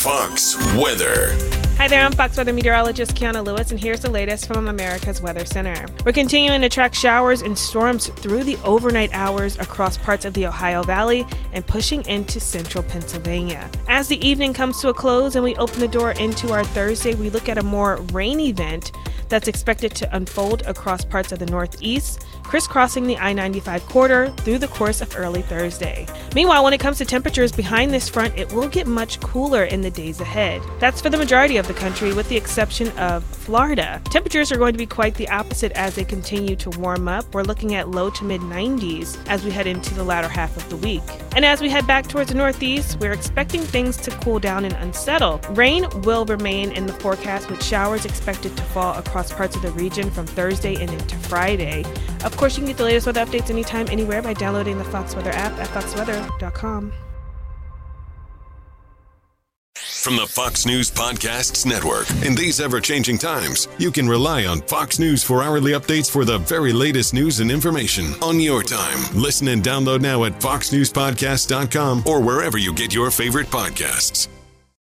Fox Weather. Hi there, I'm Fox Weather meteorologist Kiana Lewis, and here's the latest from America's Weather Center. We're continuing to track showers and storms through the overnight hours across parts of the Ohio Valley and pushing into central Pennsylvania. As the evening comes to a close and we open the door into our Thursday, we look at a more rainy event that's expected to unfold across parts of the Northeast, crisscrossing the I-95 corridor through the course of early Thursday. Meanwhile, when it comes to temperatures behind this front, it will get much cooler in the days ahead. That's for the majority of the country, with the exception of Florida. Temperatures are going to be quite the opposite as they continue to warm up. We're looking at low to mid 90s as we head into the latter half of the week. And as we head back towards the Northeast, we're expecting things to cool down and unsettle. Rain will remain in the forecast, with showers expected to fall across parts of the region from Thursday and into Friday. Of course, you can get the latest weather updates anytime, anywhere by downloading the Fox Weather app at foxweather.com. From the Fox News Podcasts Network. In these ever-changing times, you can rely on Fox News for hourly updates for the very latest news and information on your time. Listen and download now at foxnewspodcast.com or wherever you get your favorite podcasts.